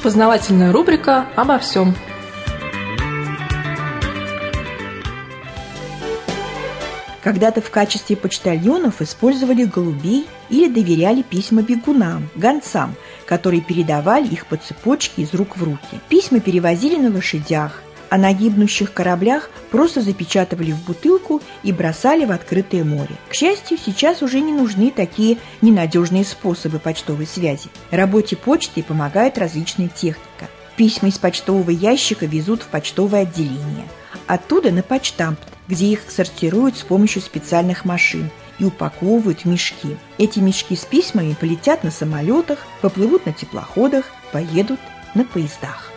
Познавательная рубрика обо всем. Когда-то в качестве почтальонов использовали голубей или доверяли письма бегунам, гонцам, которые передавали их по цепочке из рук в руки. Письма перевозили на лошадях, а на гибнущих кораблях просто запечатывали в бутылку и бросали в открытое море. К счастью, сейчас уже не нужны такие ненадежные способы почтовой связи. Работе почты помогает различная техника. Письма из почтового ящика везут в почтовое отделение. Оттуда на почтамт, где их сортируют с помощью специальных машин и упаковывают в мешки. Эти мешки с письмами полетят на самолетах, поплывут на теплоходах, поедут на поездах.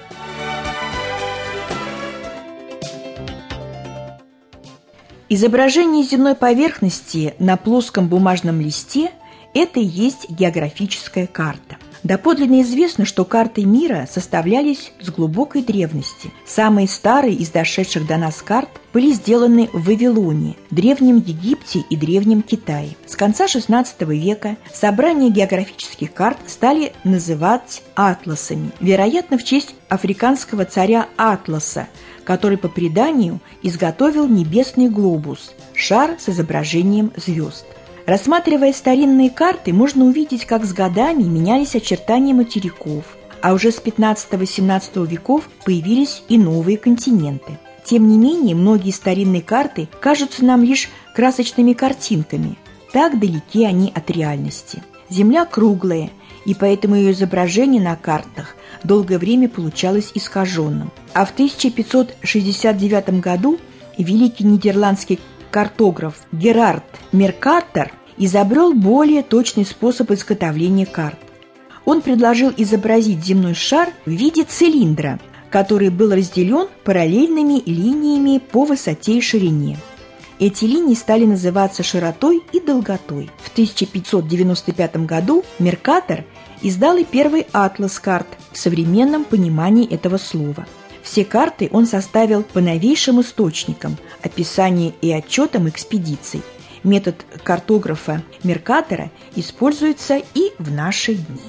Изображение земной поверхности на плоском бумажном листе – это и есть географическая карта. Доподлинно известно, что карты мира составлялись с глубокой древности. Самые старые из дошедших до нас карт были сделаны в Вавилоне, Древнем Египте и Древнем Китае. С конца XVI века собрания географических карт стали называть атласами, вероятно, в честь африканского царя Атласа, который по преданию изготовил небесный глобус – шар с изображением звезд. Рассматривая старинные карты, можно увидеть, как с годами менялись очертания материков, а уже с XV-XVII веков появились и новые континенты. Тем не менее, многие старинные карты кажутся нам лишь красочными картинками. Так далеки они от реальности. Земля круглая, и поэтому ее изображение на картах долгое время получалось искаженным. А в 1569 году великий нидерландский картограф Герард Меркатор изобрел более точный способ изготовления карт. Он предложил изобразить земной шар в виде цилиндра, который был разделен параллельными линиями по высоте и ширине. Эти линии стали называться широтой и долготой. В 1595 году Меркатор издал и первый атлас карт в современном понимании этого слова. Все карты он составил по новейшим источникам, описаниям и отчетам экспедиций. Метод картографа Меркатора используется и в наши дни.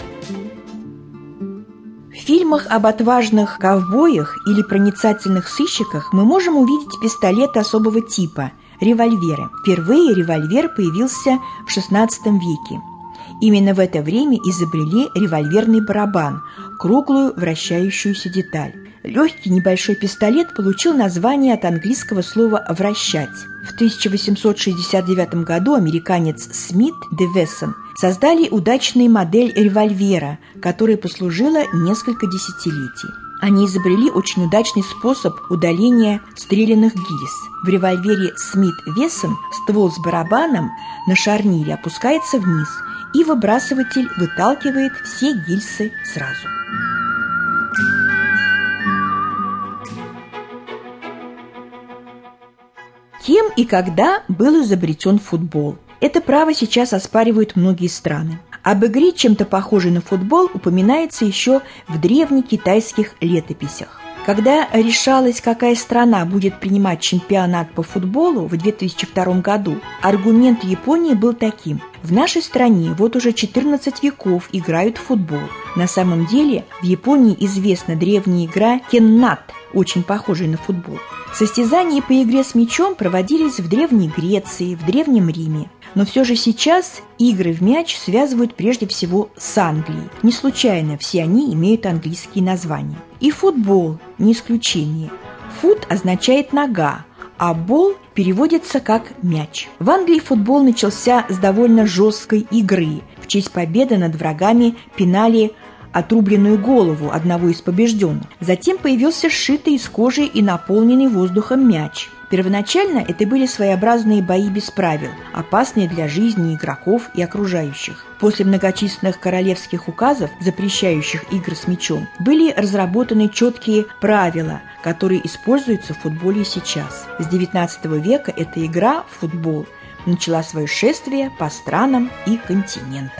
В фильмах об отважных ковбоях или проницательных сыщиках мы можем увидеть пистолеты особого типа – револьверы. Впервые револьвер появился в XVI веке. Именно в это время изобрели револьверный барабан – круглую вращающуюся деталь. Легкий небольшой пистолет получил название от английского слова «вращать». В 1869 году американец Смит де Вессон создали удачную модель револьвера, которая послужила несколько десятилетий. Они изобрели очень удачный способ удаления стрелянных гильз. В револьвере Смит-Вессон ствол с барабаном на шарнире опускается вниз, и выбрасыватель выталкивает все гильзы сразу. Кем и когда был изобретен футбол? Это право сейчас оспаривают многие страны. Об игре, чем-то похожей на футбол, упоминается еще в древнекитайских летописях. Когда решалось, какая страна будет принимать чемпионат по футболу в 2002 году, аргумент Японии был таким: в нашей стране вот уже 14 веков играют в футбол. На самом деле в Японии известна древняя игра кеннат, очень похожая на футбол. Состязания по игре с мячом проводились в Древней Греции, в Древнем Риме. Но все же сейчас игры в мяч связывают прежде всего с Англией. Не случайно все они имеют английские названия. И футбол не исключение. Фут означает «нога», а бол переводится как «мяч». В Англии футбол начался с довольно жесткой игры. В честь победы над врагами пинали отрубленную голову одного из побежденных. Затем появился сшитый из кожи и наполненный воздухом мяч. Первоначально это были своеобразные бои без правил, опасные для жизни игроков и окружающих. После многочисленных королевских указов, запрещающих игры с мячом, были разработаны четкие правила, которые используются в футболе сейчас. С XIX века эта игра в футбол начала свое шествие по странам и континентам.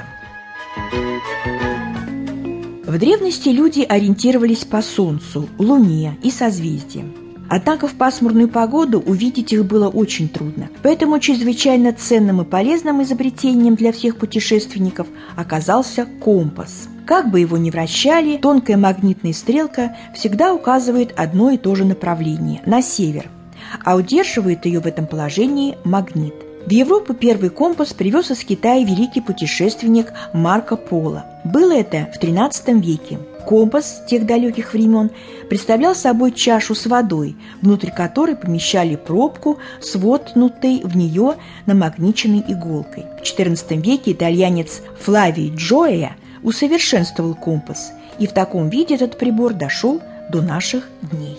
В древности люди ориентировались по Солнцу, Луне и созвездиям. Однако в пасмурную погоду увидеть их было очень трудно. Поэтому чрезвычайно ценным и полезным изобретением для всех путешественников оказался компас. Как бы его ни вращали, тонкая магнитная стрелка всегда указывает одно и то же направление – на север, а удерживает ее в этом положении магнит. В Европу первый компас привез из Китая великий путешественник Марко Поло. Было это в XIII веке. Компас тех далеких времен представлял собой чашу с водой, внутрь которой помещали пробку с воткнутой в нее намагниченной иголкой. В XIV веке итальянец Флавий Джоя усовершенствовал компас, и в таком виде этот прибор дошел до наших дней.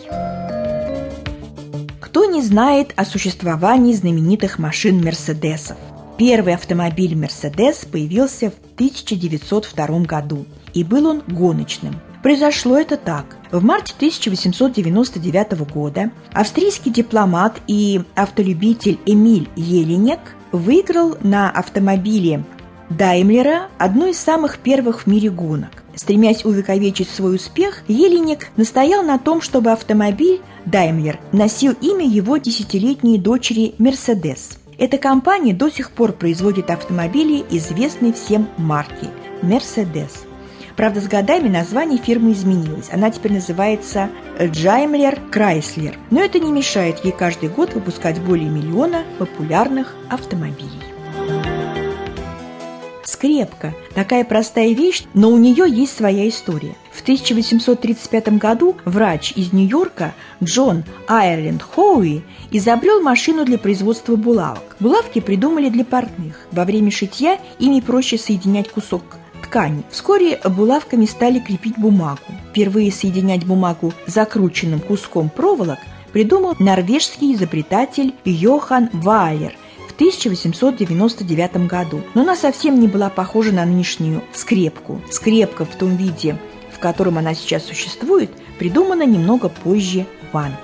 Кто не знает о существовании знаменитых машин «Мерседесов»? Первый автомобиль «Мерседес» появился в 1902 году, и был он гоночным. Произошло это так. В марте 1899 года австрийский дипломат и автолюбитель Эмиль Елинек выиграл на автомобиле Даймлера одну из самых первых в мире гонок. Стремясь увековечить свой успех, Елинек настоял на том, чтобы автомобиль Даймлер носил имя его 10-летней дочери Мерседес. Эта компания до сих пор производит автомобили известной всем марки Мерседес. Правда, с годами название фирмы изменилось. Она теперь называется Daimler Chrysler. Но это не мешает ей каждый год выпускать более миллиона популярных автомобилей. Скрепка – такая простая вещь, но у нее есть своя история. В 1835 году врач из Нью-Йорка Джон Айрленд Хоуи изобрел машину для производства булавок. Булавки придумали для портных. Во время шитья ими проще соединять кусок ткани. Вскоре булавками стали крепить бумагу. Впервые соединять бумагу закрученным куском проволок придумал норвежский изобретатель Йохан Ваалер в 1899 году. Но она совсем не была похожа на нынешнюю скрепку. Скрепка в том виде, в котором она сейчас существует, придумана немного позже в Англии.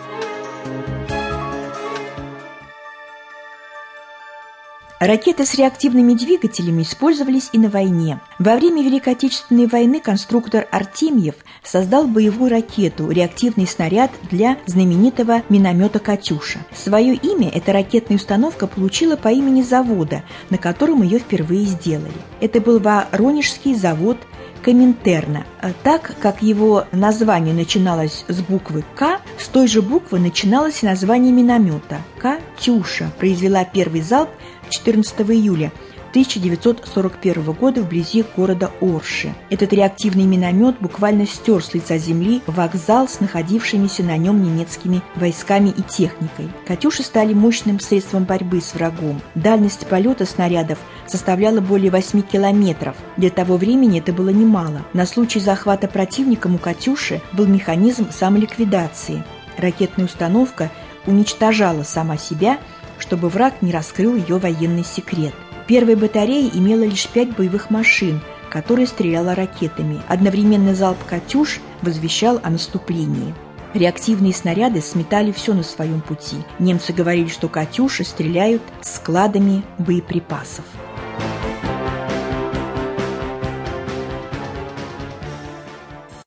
Ракеты с реактивными двигателями использовались и на войне. Во время Великой Отечественной войны конструктор Артемьев создал боевую ракету, реактивный снаряд для знаменитого миномета «Катюша». Свое имя эта ракетная установка получила по имени завода, на котором ее впервые сделали. Это был Воронежский завод Коминтерна. Так как его название начиналось с буквы «К», с той же буквы начиналось и название миномета. «Катюша» произвела первый залп 14 июля 1941 года вблизи города Орши. Этот реактивный миномет буквально стер с лица земли вокзал с находившимися на нем немецкими войсками и техникой. «Катюши» стали мощным средством борьбы с врагом. Дальность полета снарядов составляла более 8 километров. Для того времени это было немало. На случай захвата противником у «Катюши» был механизм самоликвидации. Ракетная установка уничтожала сама себя, чтобы враг не раскрыл ее военный секрет. Первая батарея имела лишь 5 боевых машин, которые стреляла ракетами. Одновременный залп «Катюш» возвещал о наступлении. Реактивные снаряды сметали все на своем пути. Немцы говорили, что «Катюши» стреляют складами боеприпасов.